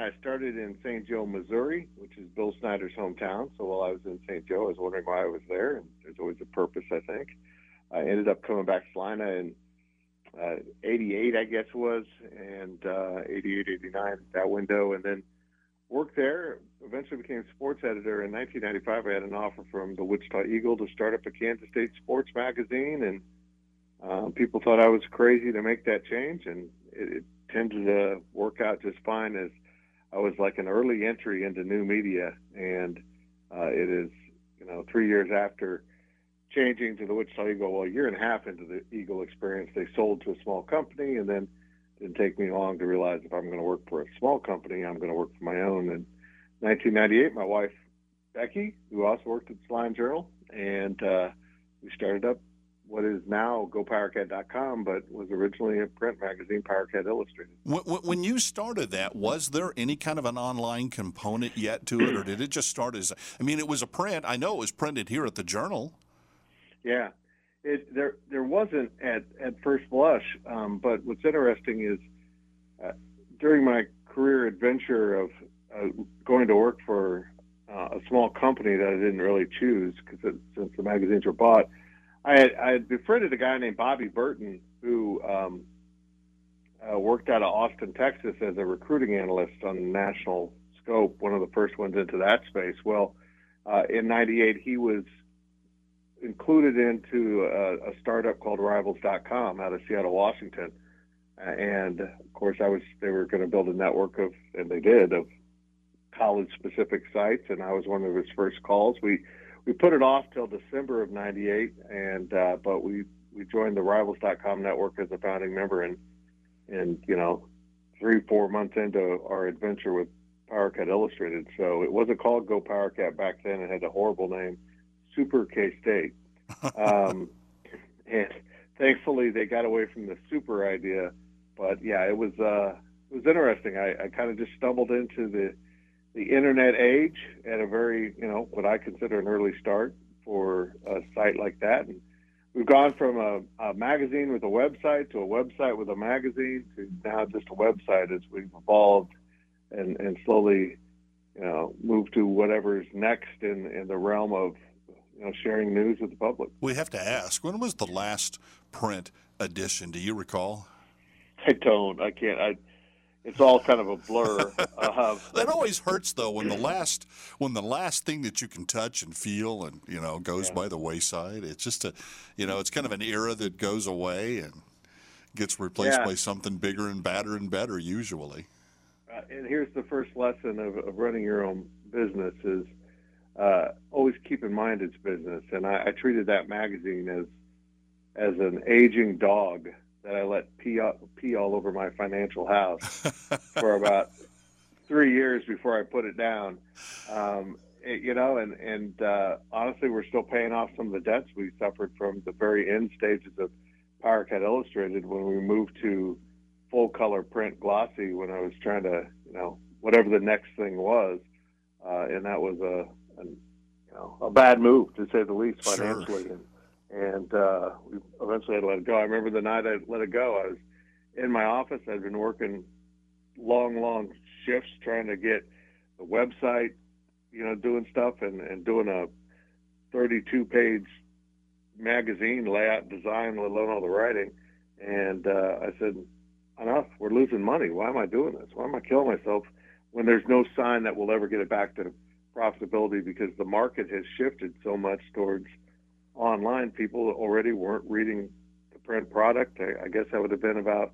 I started in St. Joe, Missouri, which is Bill Snyder's hometown. So while I was in St. Joe, I was wondering why I was there, and there's always a purpose, I think. I ended up coming back to Salina in 88, I guess it was, and 88, 89, that window, and then worked there. Eventually became sports editor. In 1995, I had an offer from the Wichita Eagle to start up a Kansas State sports magazine, and people thought I was crazy to make that change, and it tended to work out just fine, as I was like an early entry into new media, and it is, 3 years after changing to the Wichita Eagle, well, a year and a half into the Eagle experience, they sold to a small company, and then it didn't take me long to realize if I'm going to work for a small company, I'm going to work for my own. In 1998, my wife, Becky, who also worked at Slime Journal, and we started up what is now GoPowerCat.com, but was originally a print magazine, PowerCat Illustrated. When you started that, was there any kind of an online component yet to it, or did it just start as, it was a print. I know it was printed here at the Journal. Yeah, there wasn't at first blush, but what's interesting is during my career adventure of going to work for a small company that I didn't really choose, because since the magazines were bought, I had befriended a guy named Bobby Burton who worked out of Austin, Texas as a recruiting analyst on National Scope, one of the first ones into that space. Well, in 98, he was included into a startup called Rivals.com out of Seattle, Washington. And of course, they were going to build a network and they did, of college-specific sites, and I was one of his first calls. We put it off till December of 98, but we joined the Rivals.com network as a founding member, and 3-4 months into our adventure with PowerCat Illustrated. So it wasn't called Go PowerCat back then. It had a horrible name, Super K-State. And thankfully they got away from the super idea. But yeah, it was interesting. I kind of just stumbled into the internet age at a very, what I consider an early start for a site like that. And we've gone from a magazine with a website to a website with a magazine to now just a website as we've evolved and slowly, moved to whatever's next in the realm of, sharing news with the public. We have to ask, when was the last print edition? Do you recall? I don't. I can't. It's all kind of a blur. That always hurts, though, when the last thing that you can touch and feel and goes by the wayside. It's just it's kind of an era that goes away and gets replaced by something bigger and better usually. And here's the first lesson of running your own business is always keep in mind it's business. And I treated that magazine as an aging dog that I let pee all over my financial house for about 3 years before I put it down. Honestly, we're still paying off some of the debts we suffered from the very end stages of PowerCat Illustrated when we moved to full color print glossy, when I was trying to, whatever the next thing was. And that was a bad move, to say the least, financially. Sure. And we eventually had to let it go. I remember the night I let it go, I was in my office. I'd been working long shifts trying to get the website, doing stuff and doing a 32-page magazine layout design, let alone all the writing. And I said, enough, we're losing money. Why am I doing this? Why am I killing myself when there's no sign that we'll ever get it back to profitability, because the market has shifted so much towards online. People already weren't reading the print product. I guess that would have been about,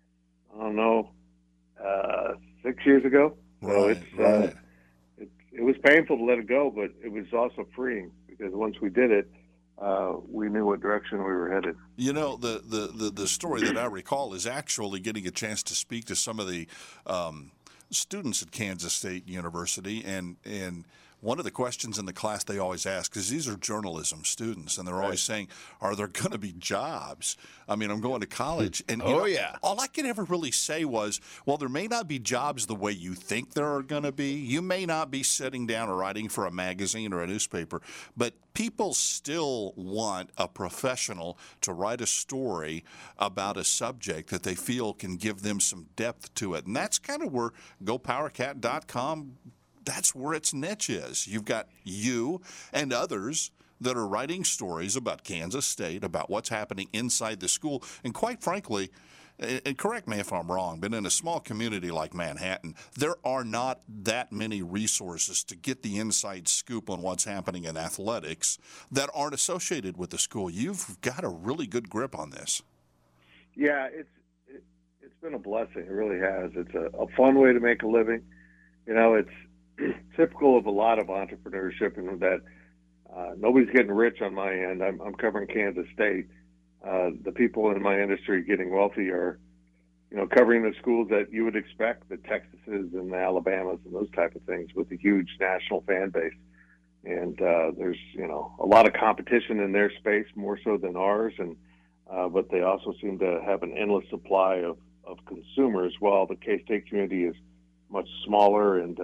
6 years ago. So it was painful to let it go, but it was also freeing, because once we did it, we knew what direction we were headed. The story that I recall is actually getting a chance to speak to some of the students at Kansas State University, and one of the questions in the class they always ask, because these are journalism students, and they're always saying, are there going to be jobs? I mean, I'm going to college. And all I could ever really say was, well, there may not be jobs the way you think there are going to be. You may not be sitting down or writing for a magazine or a newspaper, but people still want a professional to write a story about a subject that they feel can give them some depth to it. And that's kind of where GoPowerCat.com, that's where its niche is. You've got you and others that are writing stories about Kansas State, about what's happening inside the school. And quite frankly, and correct me if I'm wrong, but in a small community like Manhattan, there are not that many resources to get the inside scoop on what's happening in athletics that aren't associated with the school. You've got a really good grip on this. Yeah, it's been a blessing. It really has. It's a fun way to make a living. You know, it's typical of a lot of entrepreneurship in that nobody's getting rich on my end. I'm covering Kansas State. The people in my industry getting wealthy are, you know, covering the schools that you would expect, the Texases and the Alabamas and those type of things, with a huge national fan base. And there's, you know, a lot of competition in their space, more so than ours. And but they also seem to have an endless supply of consumers, while the K-State community is much smaller and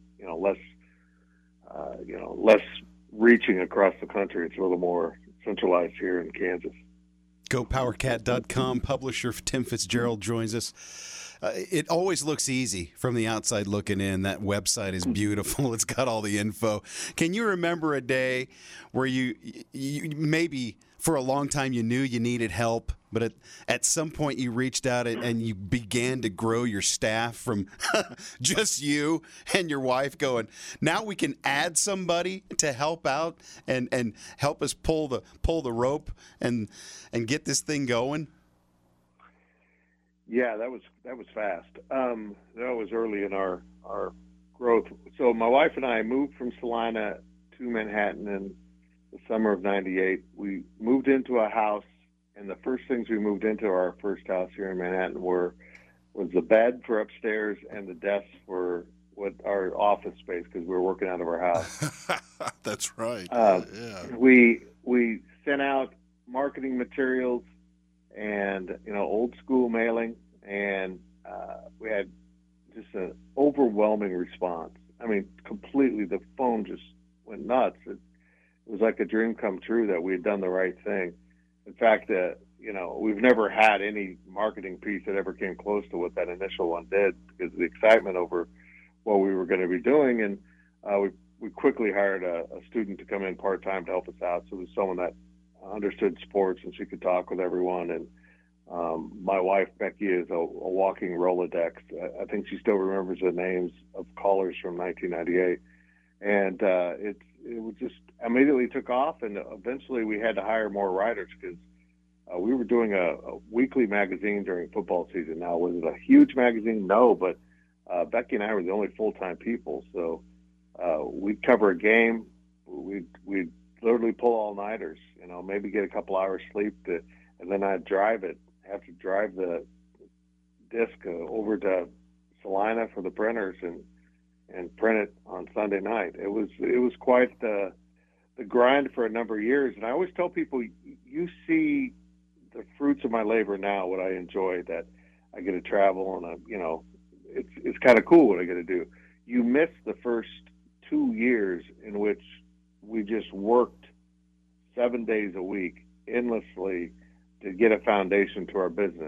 less reaching across the country. It's a little more centralized here in Kansas. GoPowerCat.com publisher Tim Fitzgerald joins us. It always looks easy from the outside looking in. That website is beautiful. It's got all the info. Can you remember a day where you maybe for a long time you knew you needed help, but at some point you reached out and you began to grow your staff from just you and your wife going, now we can add somebody to help out and help us pull the rope and get this thing going? Yeah, that was fast. That was early in our growth. So my wife and I moved from Salina to Manhattan in the summer of '98. We moved into a house, and the first things we moved into our first house here in Manhattan was the bed for upstairs and the desk for our office space, because we were working out of our house. That's right. We sent out marketing materials and, you know, old school mailing, and we had just an overwhelming response. I mean, completely, the phone just went nuts. It was like a dream come true that we had done the right thing. In fact, you know, we've never had any marketing piece that ever came close to what that initial one did, because of the excitement over what we were going to be doing. And we quickly hired a student to come in part-time to help us out. So it was someone that understood sports and she could talk with everyone. And my wife, Becky, is a walking Rolodex. I think she still remembers the names of callers from 1998. And it was just immediately took off, and eventually we had to hire more writers, because we were doing a weekly magazine during football season. Now, was it a huge magazine? No, but Becky and I were the only full-time people. So we'd cover a game. We'd literally pull all-nighters, you know, maybe get a couple hours sleep, and then I'd have to drive the disc over to Salina for the printers and print it on Sunday night. It was quite the grind for a number of years. And I always tell people, you see the fruits of my labor now, what I enjoy, that I get to travel, and you know, it's kind of cool what I get to do. You miss the first 2 years in which we just worked 7 days a week endlessly to get a foundation to our business,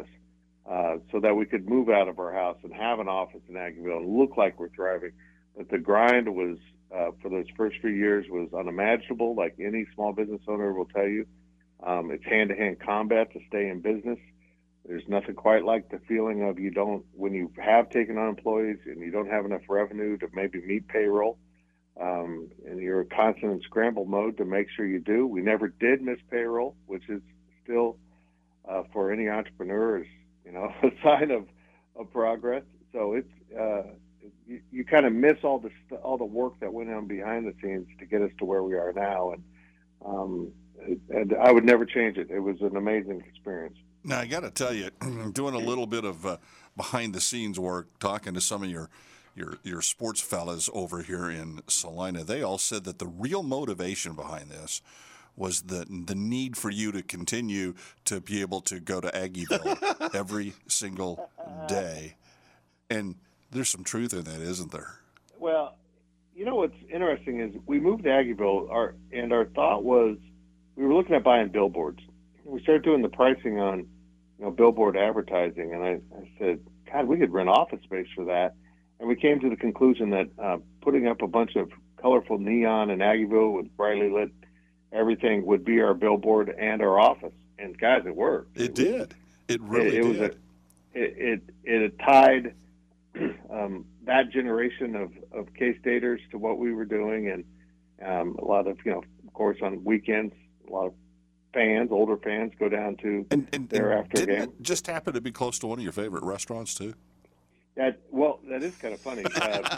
so that we could move out of our house and have an office in Aggieville and look like we're thriving. But the grind was, for those first few years, was unimaginable, like any small business owner will tell you. It's hand-to-hand combat to stay in business. There's nothing quite like the feeling of when you have taken on employees and you don't have enough revenue to maybe meet payroll, and you're constant in scramble mode to make sure you do. We never did miss payroll, which is still, for any entrepreneur, is, you know, a sign of progress. So it's you kind of miss all the work that went on behind the scenes to get us to where we are now, and I would never change it. It was an amazing experience. Now, I got to tell you, doing a little bit of behind-the-scenes work, talking to some of your your sports fellas over here in Salina, they all said that the real motivation behind this was the need for you to continue to be able to go to Aggieville every single day. And there's some truth in that, isn't there? Well, you know what's interesting is we moved to Aggieville, our thought was we were looking at buying billboards. We started doing the pricing on billboard advertising, and I said, God, we could rent office space for that. And we came to the conclusion that putting up a bunch of colorful neon in Aggieville with brightly lit everything would be our billboard and our office. And guys, it worked. It did. It really did. It tied that generation of K-Staters to what we were doing, and a lot of, of course, on weekends, a lot of fans, older fans, go down to there after a game. It just happen to be close to one of your favorite restaurants too? That is kind of funny.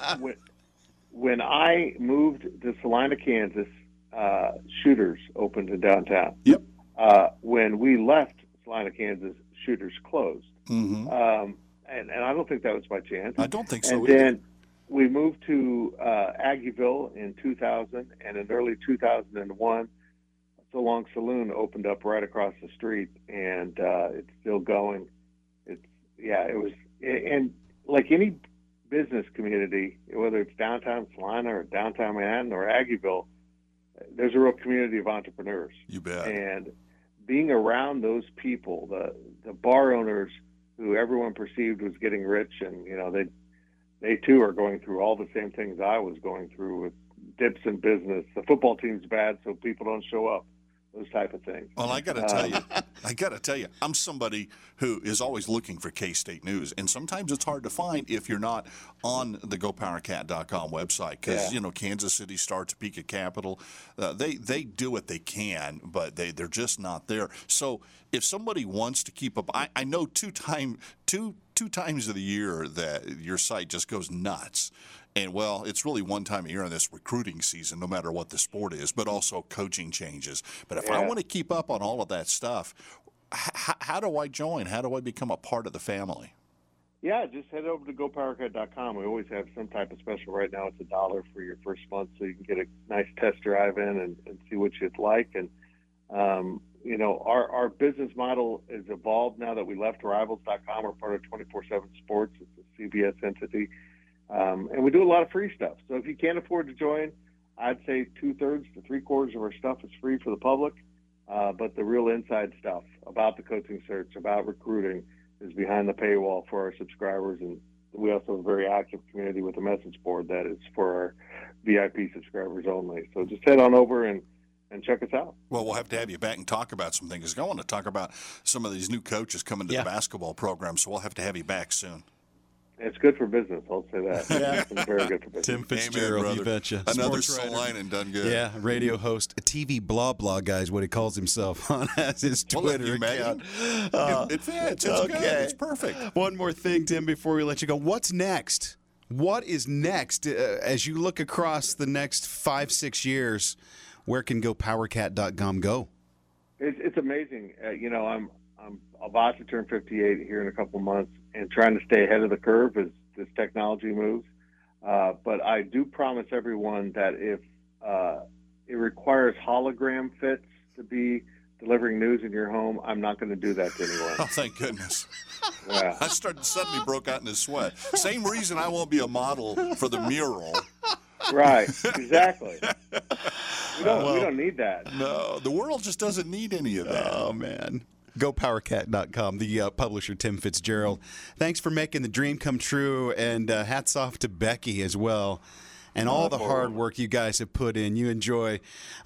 When I moved to Salina, Kansas, Shooters opened in downtown. Yep. When we left Salina, Kansas, Shooters closed. Mm-hmm. And I don't think that was by chance. I don't think so and either. Then we moved to Aggieville in 2000, and in early 2001, So Long Saloon opened up right across the street, and it's still going. It was, and like any business community, whether it's downtown Salina or downtown Manhattan or Aggieville, there's a real community of entrepreneurs. You bet. And being around those people, the bar owners who everyone perceived was getting rich, and they too are going through all the same things I was going through with dips in business. The football team's bad, so people don't show up. Those type of things. Well, I got to tell you, I'm somebody who is always looking for K-State news, and sometimes it's hard to find if you're not on the GoPowerCat.com website, because Kansas City Star, Topeka Capital, they do what they can, but they're just not there. So if somebody wants to keep up, I know two times of the year that your site just goes nuts. And, well, it's really one time a year in this recruiting season, no matter what the sport is, but also coaching changes. But if I want to keep up on all of that stuff, how do I join? How do I become a part of the family? Yeah, just head over to GoPowerCat.com. We always have some type of special. Right now it's $1 for your first month, so you can get a nice test drive in and see what you'd like. And, our business model has evolved now that we left Rivals.com. We're part of 24/7 Sports. It's a CBS entity. And we do a lot of free stuff. So if you can't afford to join, I'd say 2/3 to 3/4 of our stuff is free for the public. But the real inside stuff about the coaching search, about recruiting, is behind the paywall for our subscribers. And we also have a very active community with a message board that is for our VIP subscribers only. So just head on over and check us out. Well, we'll have to have you back and talk about some things. I want to talk about some of these new coaches coming to the basketball program, so we'll have to have you back soon. It's good for business, I'll say that. Yeah. It's very good for business. Tim Fitzgerald, Amen, you betcha. Another Salina and done good. Yeah, radio host, a TV blah guy is what he calls himself on as his Twitter account. It fits. It's good. It's perfect. One more thing, Tim, before we let you go. What's next? What is next? As you look across the next 5-6 years, where can GoPowerCat.com go? It's amazing. I'm about to turn 58 here in a couple months, and trying to stay ahead of the curve as this technology moves. But I do promise everyone that if it requires hologram fits to be delivering news in your home, I'm not going to do that to anyone. Oh, thank goodness. Yeah. I suddenly broke out in a sweat. Same reason I won't be a model for the mural. Right, exactly. We don't need that. No, the world just doesn't need any of that. Oh, man. GoPowerCat.com, the publisher, Tim Fitzgerald. Thanks for making the dream come true, and hats off to Becky as well. And all the hard work you guys have put in. We enjoy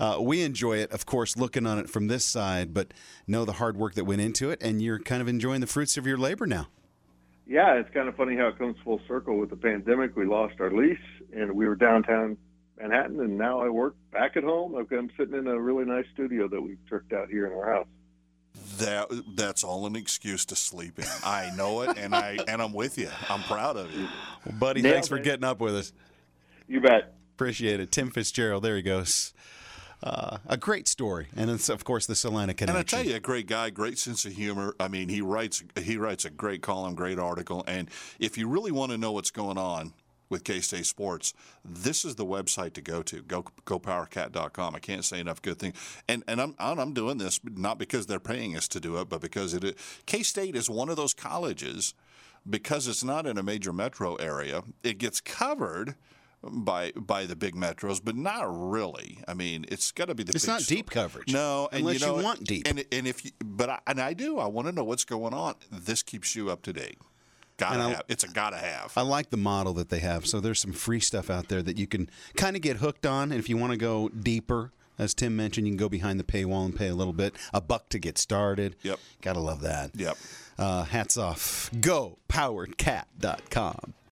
it, of course, looking on it from this side, but know the hard work that went into it, and you're kind of enjoying the fruits of your labor now. Yeah, it's kind of funny how it comes full circle with the pandemic. We lost our lease, and we were downtown Manhattan, and now I work back at home. I'm sitting in a really nice studio that we've tricked out here in our house. That's all an excuse to sleep in. I know it, and I'm with you. I'm proud of you. Well, buddy, thanks for getting up with us. You bet. Appreciate it. Tim Fitzgerald, there he goes. A great story, and it's, of course, the Salina connection. And I tell you, a great guy, great sense of humor. I mean, he writes a great column, great article, and if you really want to know what's going on with K-State Sports, this is the website to go to. GoPowerCat.com. I can't say enough good things. And I'm doing this not because they're paying us to do it, but because K-State is one of those colleges, because it's not in a major metro area, it gets covered by the big metros, but not really. I mean, it's got to be the. It's big not deep coverage. No, and unless you want deep. And if you, but I do. I want to know what's going on. This keeps you up to date. It's a gotta have. I like the model that they have. So there's some free stuff out there that you can kind of get hooked on, and if you want to go deeper, as Tim mentioned, you can go behind the paywall and pay a little bit, $1 to get started. Yep. Gotta love that. Yep. Hats off. GoPoweredCat.com.